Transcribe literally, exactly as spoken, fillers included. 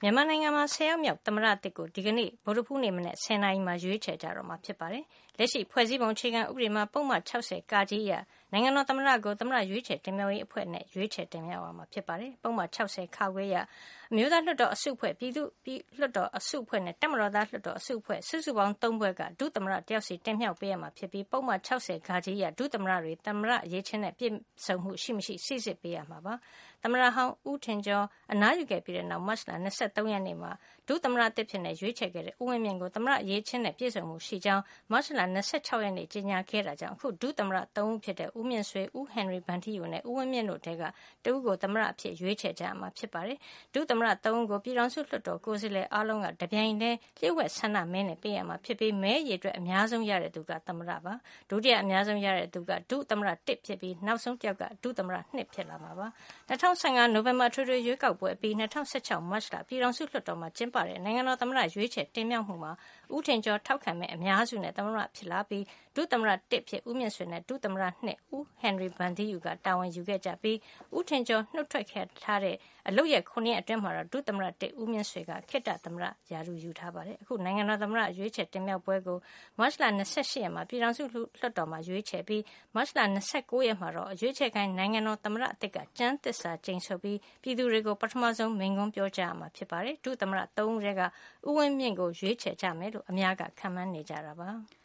မြန်မာနိုင်ငံမှာဆယ်ယောက်မြောက်သမ္မတအသစ်ကိုဒီကနေ့ဗုဒ္ဓဟူးနေ့မနက်ဆယ်နာရီမှာရွေးချယ်ကြတော့မှာဖြစ်ပါတယ်။လက်ရှိဖွဲ့စည်းပုံအခြေခံဥပဒေမှာပုဒ်မ၆၀(က) အရနိုင်ငံတော်သမ္မတကိုသမ္မတရွေးချယ်တင်မြှောက်ရေးအဖွဲ့နဲ့ရွေးချယ်တင်မြှောက်ရမှာဖြစ်ပါတယ်။ပုဒ်မ၆၀(ခ) အရအမျိုးသားလွှတ်တော်အစုအဖွဲ့ပြည်သူ့လွှတ်တော်အစုအဖွဲ့နဲ့တပ်မတော်သားလွှတ်တော်အစုအဖွဲ့စုစုပေါင်းသုံးဖွဲ့ကဒုသမ္မတတယောက်စီတင်မြှောက်ပေးရမှာဖြစ်ပြီးပုဒ်မ၆၀(ဃ) အရဒုသမ္မတတွေသမ္မတအရေးချင်းနဲ့ပြည့်စုံမှုရှိမရှိစိစစ်ပေးရမှာပါ။သမ္မတဟောင်းဦးထင်ကျော်အနားယူခဲ့ပြီးတဲ့နောက်မတ်လ၂၃ရက်နေ့မှာဒုသမ္မတအသစ်ဖြစ်ရွေးချယ်ခဲ့တဲ့ဦးဝင်းမြင့်ကိုသမ္မတအရေးချင်းနဲ့ပြည့်စုံမှုရှိကြောင်းမတ်လ၂၆ရက်နေ့ကြေညာခဲ့တာကြောင့်အခုဒုသမ္မတသုံးဦးဖြစ်တဲ့ဦးမြင့်ဆွေဦးဟင်နရီဗန်ထီးယူနဲ့ဦးဝင်းမြင့်တို့ထဲကတဦးကိုသမ္မတအဖြစ်ရွေးချယ်ကြရမှာဖြစ်ပါတယ်။ဒုသမ္မတသုံးဦးကိုပြည်ထောင်စုလွှတ်တော်ကိုယ်စားလှယ်အားလုံးကတပြိုင်တည်းလျှို့ဝှက်ဆန္ဒမဲနဲ့ပေးရမှာဖြစ်ပြီးမဲအရေအတွက်အများဆုံးရတဲ့သူကသမ္မတပါ။ဒုတိယအများဆုံးရတဲ့သူကဒုသမ္မတတစ်ဖြစ်ပြီးနောက်ဆုံးတယောက်ကဒုသမ္မတနှစ်ဖြစ်လာမှာပါ။၂၀၁၅နိုဝင်ဘာအထွေထွေရွေးကောက်ပွဲအပြီး၂၀၁၆မတ်လပြည်ထောင်စုလွှတ်တော်မှာကျင်းပတဲ့နိုင်ငံတော်သမ္မတရွေးချယ်တင်မြှောက်မှုမှာဦးထင်ကျော်ထောက်ခံမဲအများစုနဲ့သမ္မတဖြစ်လာပြီးဒုသမ္မတတစ်ဖြစ်ဦးမြင့်ဆွေနဲ့ဒုသမ္မတနှစ်ဦးဟင်နရီဗန်ထီးယူကတာဝန်ယူခဲ့ကြပြီးဦးထင်ကျော်နှုတ်ထွက်ခဲ့ထားတဲ့အလုပ်ရက်ခုနှစ်ရက်အတွင်းမှာတော့ဒုသမ္မတတစ်ဦးမြင့်ဆွေကခေတ္တသမ္မတရာထူးယူထားပါတယ်။အခုနိုင်ငံတော်သမ္မတရွေးချယ်တင်မြှောက်ပွဲကိုမတ်လ၂၈ရက်မှာပြည်ထောင်စုလွှတ်တော်မှာရွေးချယ်ပြီးမတ်လ၂၉ရက်မှာတော့ရွေးချယ်ခိုင်းနိုင်ငံတော်သမ္မတအသစ်ကကျမ်းသစ္စာကျိန်ဆိုပြီးပြည်သူတွေကိုပထမဆုံးမိန့်ခွန်းပြောကြားရမှာဖြစ်ပါတယ်။ဒုသမ္မတသုံးဦးထဲကဦးဝင်းမြင့်ကိုရွေးချယ်ကြမယ်လို့အများကခန့်မှန်းနေကြတာပါ။